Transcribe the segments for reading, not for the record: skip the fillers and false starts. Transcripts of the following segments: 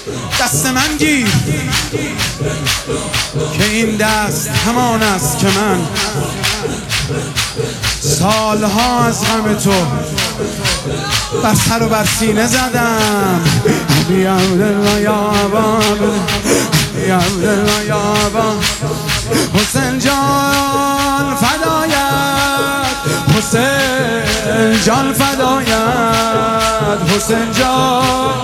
دست من گیر که این دست همان است که من سالها از غم تو بر سر و بر سینه زدم. علی عبدالله یا ابا علی عبدالله یا ابا حسین جان فدایت، حسین جان فدایت، حسین جان،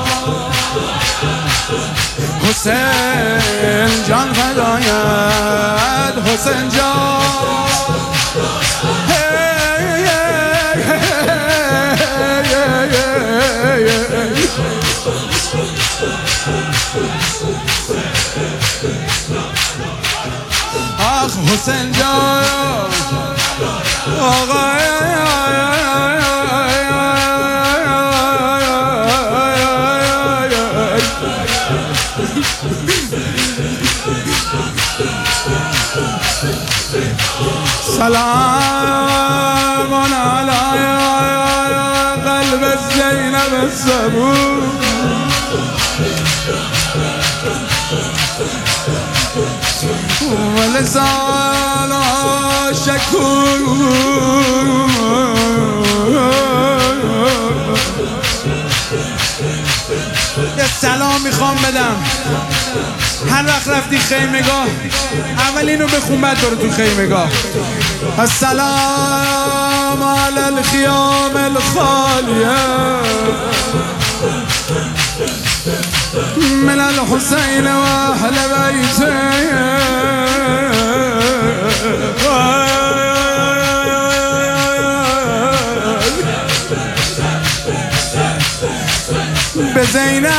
حسین جان فدایت، حسین جان. آخ حسین جان آقا سلام علی قلب زینب الصبور ولسان شکور. یه سلام میخوام بدم. هر وقت رفتی خیمگاه اول اینو بخون بعد برو تو خیمگاه. السلام علی الخیام الخالیه من الحسین و اهل بیته به زینب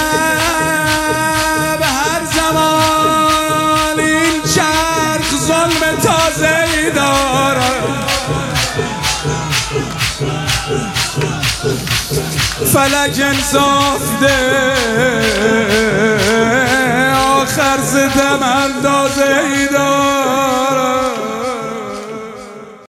هر زمان این چرخ ظلم تازه‌ای دارد. فلک انصاف ده آخر ستم اندازه‌ای